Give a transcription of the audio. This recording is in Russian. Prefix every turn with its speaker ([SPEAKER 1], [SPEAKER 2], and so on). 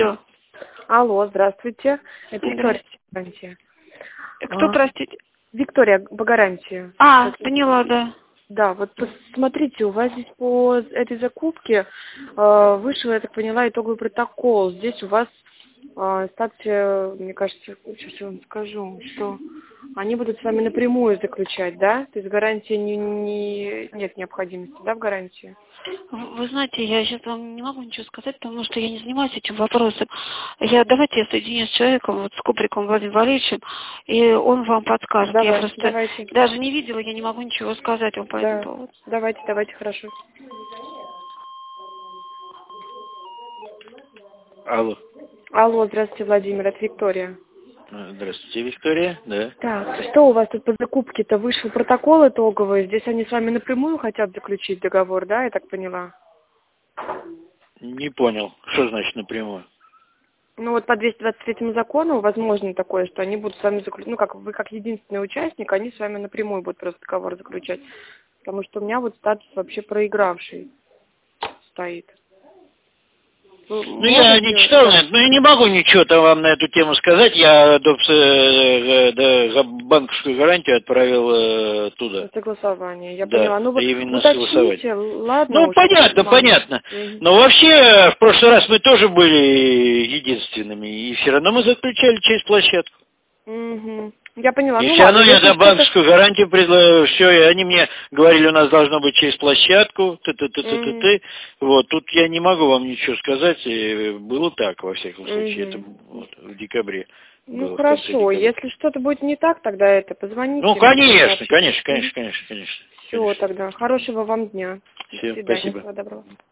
[SPEAKER 1] Алло.
[SPEAKER 2] Алло, здравствуйте. Это Виктория Багарантия.
[SPEAKER 1] Кто, простите?
[SPEAKER 2] Виктория Багарантия.
[SPEAKER 1] Поняла, да.
[SPEAKER 2] Да, вот посмотрите, у вас здесь по этой закупке вышел, я так поняла, итоговый протокол. Здесь у вас статья, мне кажется, сейчас я вам скажу, что они будут с вами напрямую заключать, да? То есть гарантии нет необходимости, да, в гарантии?
[SPEAKER 1] Вы знаете, я сейчас вам не могу ничего сказать, потому что я не занимаюсь этим вопросом. Давайте я соединюсь с человеком, вот с Куприком Владимиром Валерьевичем, и он вам подскажет. Я просто
[SPEAKER 2] давайте.
[SPEAKER 1] даже не видела, я не могу ничего сказать вам по этому поводу.
[SPEAKER 2] Давайте, хорошо.
[SPEAKER 3] Алло.
[SPEAKER 2] Алло, здравствуйте, Владимир, это Виктория.
[SPEAKER 3] Здравствуйте, Виктория, да.
[SPEAKER 2] Так, что у вас тут по закупке-то? Вышел протокол итоговый, здесь они с вами напрямую хотят заключить договор, да, я так поняла?
[SPEAKER 3] Не понял, что значит напрямую?
[SPEAKER 2] Ну вот по 223 закону возможно такое, что они будут с вами заключать, ну как вы как единственный участник, они с вами напрямую будут просто договор заключать. Потому что у меня вот статус вообще проигравший стоит.
[SPEAKER 3] Ну, я не читал, но я не могу ничего-то вам на эту тему сказать. Я банковскую гарантию отправил туда.
[SPEAKER 2] Согласование, я
[SPEAKER 3] да,
[SPEAKER 2] поняла. Ну вот
[SPEAKER 3] именно
[SPEAKER 2] уточните, ладно.
[SPEAKER 3] Ну, понятно. Но вообще, в прошлый раз мы тоже были единственными, и все равно мы заключали через площадку.
[SPEAKER 2] Я поняла.
[SPEAKER 3] И
[SPEAKER 2] Ну
[SPEAKER 3] все
[SPEAKER 2] ладно,
[SPEAKER 3] равно я за банковскую гарантию предлагаю, все, и они мне говорили, у нас должно быть через площадку, вот, тут я не могу вам ничего сказать, и было так, во всяком случае, это вот, в декабре.
[SPEAKER 2] Ну хорошо, если что-то будет не так, тогда это позвоните.
[SPEAKER 3] Ну, конечно.
[SPEAKER 2] Все, тогда, хорошего вам дня.
[SPEAKER 3] Все,
[SPEAKER 2] До свидания,
[SPEAKER 3] спасибо.
[SPEAKER 2] всего доброго.